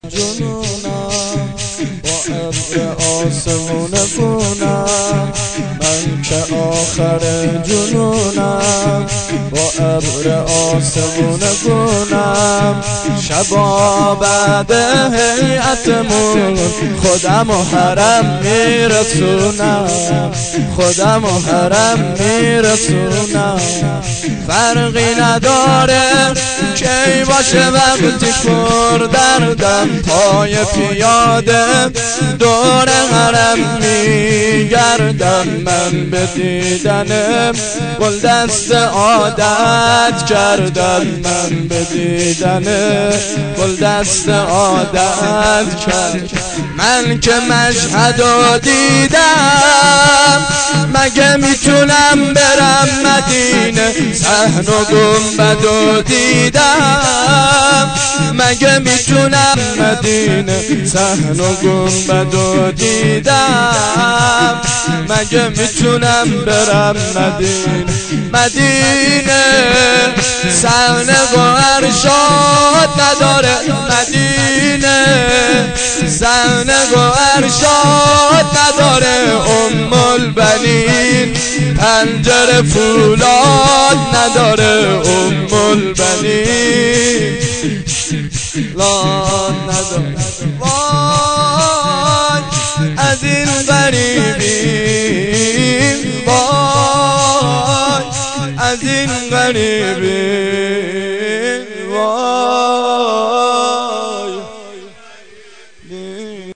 جنونم، با ابر آسمون گونم، من که آخر جنونم، با ابر آسمون گونم. شبا بعد هیئتمون خودم و حرم میرسونم، خودم و حرم میرسونم. فرقی نداره کی باشه وقتی پر دردم، پای پیاده دور حرم میگردم. من به دیدن گل دست عادت کردم، من به دیدن گل دست عادت کردم. من که مشهدو دیدم مگه میتونم برم مدینه؟ صحن و گنبدو دیدم مگه میتونم مدینه؟ صحن و گنبدو دیدم مگه میتونم برم مدینه؟ مدینه صحن و ارشاد نداره، مدینه صحن و ارشاد نداره. البنین پنجره فولاد نداره، البنین لاد نداره. وای از این غریبی